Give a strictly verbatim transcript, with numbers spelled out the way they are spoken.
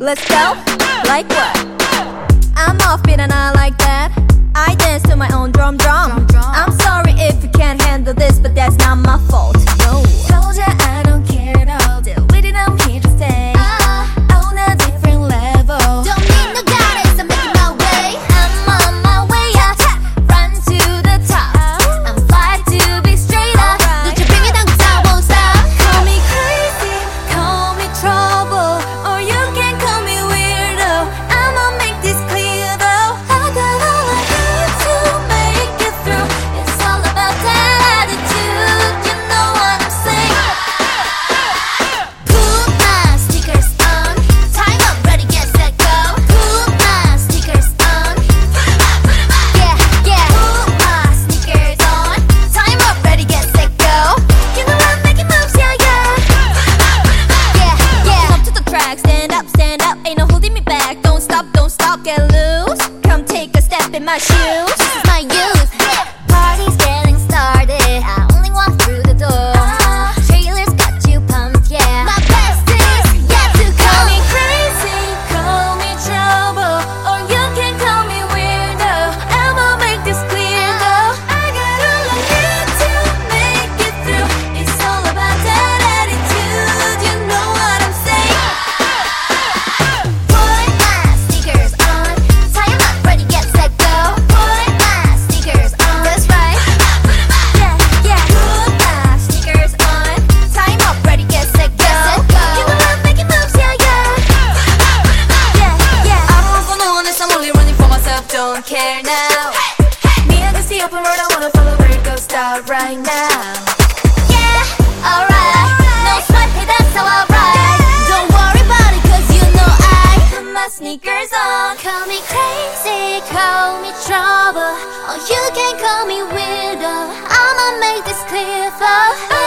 Let's go, like what? I'm offbeat and I like that. I dance to my own drum drum. I'm sorry if you can't handle this, but that's not my fault. No. told ya I don't care at all. Deal with it, I'm here to stay. uh, On a different level. Don't need no guidance, I'm making my way. I'm on my way up, run to the top. I'm fly to be straight up. Don't you bring it down 'cause I won't stop. Call me crazy, call me trouble, or you can call me weirdo. I'ma make this clear though. I got all I need to make it through. It's all about that attitude, you know what I'm saying. Put my sneakers on, time up, ready, get set, go. Put my sneakers on, yeah, yeah. Put my sneakers on, time up, ready, get set, go. You know I'm making moves, yeah, yeah. Yeah, yeah. Up to the track, stand up, stand up. Ain't no holding me back. Don't stop, don't stop, get loose. Come take a step in my shoes. This is my youth. Party's getting started. I only walk through the door. Trailers got you pumped, yeah. My best is yet to come. Call me crazy, call me trouble, or you can call me weirdo. I'ma make this clear though. I got all I need to make it through. It's all about that attitude, you know what I'm saying. Put my sneakers on, tie 'em up, ready, get set, go. Put my sneakers on, that's right. Yeah, yeah. Put my sneakers on, tie 'em up, ready, get set, go. You know I'm making moves, yeah, yeah. Yeah, yeah. I don't want for no one else, I'm only running for myself, don't care now. Me against the open road, I wanna follow where it goes, start right now. Yeah, alright. No sweat, hey, that's how I ride. Don't worry about it, 'cause you know I put my sneakers on. Call me crazy, call me trouble, or you can call me weirdo. I'ma make this clear, though.